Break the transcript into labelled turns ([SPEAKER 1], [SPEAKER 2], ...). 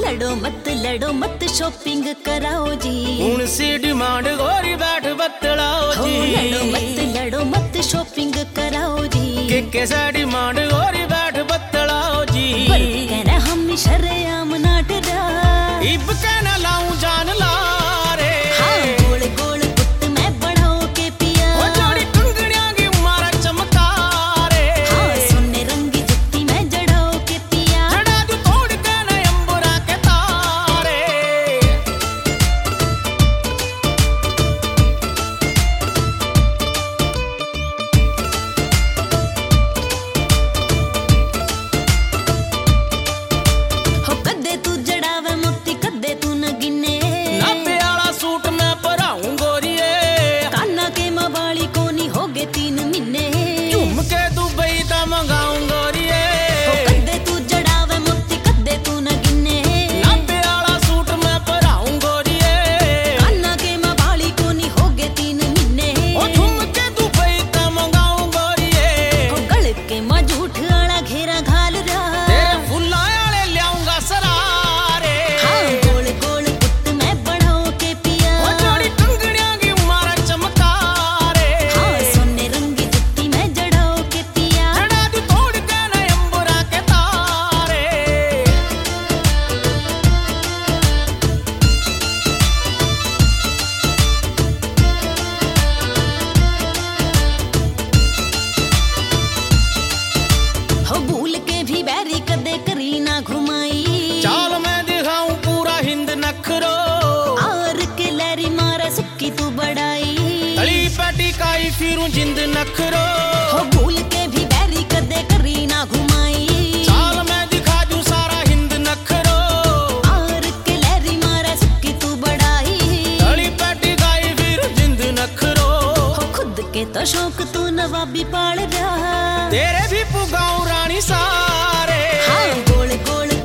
[SPEAKER 1] लड़ो मत शॉपिंग कराओ जी।
[SPEAKER 2] हुण सी डिमांड गोरी बैठ बतलाओ जी।
[SPEAKER 1] लड़ो मत शॉपिंग कराओ जी।
[SPEAKER 2] के सा डिमांड गोरी बैठ बतलाओ जी।
[SPEAKER 1] कहना हम शरेआम नाट रा
[SPEAKER 2] इब कहना लाऊं जान ला रे।
[SPEAKER 1] हाँ गोल गोल गुट मैं बढ़ाओ के पिया।
[SPEAKER 2] ओ जोड़ी टुंगड़ियां की मारा चमका रे।
[SPEAKER 1] हाँ सोने रंगी जुत्ती मैं जड़ाओ के पिया।
[SPEAKER 2] जड़ा तू तोड़ के न अंबुरा के तारे।
[SPEAKER 1] हो कदे तू जड़ावे मोती कदे तू न गिने।
[SPEAKER 2] नापे वाला सूट मैं भराऊं गोरिए।
[SPEAKER 1] काना के मवाली कोनी हो गए 3 महीने।
[SPEAKER 2] झुमके दुबई दा मंगाऊं गोरिए।
[SPEAKER 1] हो कदे तू जड़ावे मोती कदे तू न गिने।
[SPEAKER 2] नापे वाला सूट मैं भराऊं गोरिए।
[SPEAKER 1] काना के मवाली कोनी हो गए 3 महीने।
[SPEAKER 2] ओ झुमके दुबई दा मंगाऊं गोरिए।
[SPEAKER 1] हो गल के मां झूठ वाला घेरा घाल रहा।
[SPEAKER 2] तेरे फुल्ला वाले ल्याऊंगा सरारे।
[SPEAKER 1] हाँ गोल गोल गुट मैं बढ़ाओ के पिया।
[SPEAKER 2] ओ जोड़ी टुंगड़ियां की मारा चमका रे।
[SPEAKER 1] हाँ सोने रंगी जुत्ती मैं जड़ाओ के पिया।
[SPEAKER 2] जड़ा तू तोड़ के न अंबुरा के तारे।
[SPEAKER 1] हो भूल के भी बैरी कदे करी ना घुमाई।
[SPEAKER 2] चाल मैं दिखाऊं पूरा हिंद नखरो।
[SPEAKER 1] आर के लहरी मारा सुक्की तू बड़ाई।
[SPEAKER 2] तली पैटी काई फिरूं जिंद नखरो।
[SPEAKER 1] हो भूल के भी बैरी कदे करी ना घुमाई।
[SPEAKER 2] चाल मैं दिखा दूं सारा हिंद नखरो।
[SPEAKER 1] आर के लहरी मारा सुक्की तू बड़ाई।
[SPEAKER 2] तली पैटी काई फिरूं जिंद नखरो।
[SPEAKER 1] हो खुद के तो शौक तू नवाबी पाल रहा।
[SPEAKER 2] तेरे भी पुगाऊं रानी सारे।
[SPEAKER 1] हाँ गोल गोल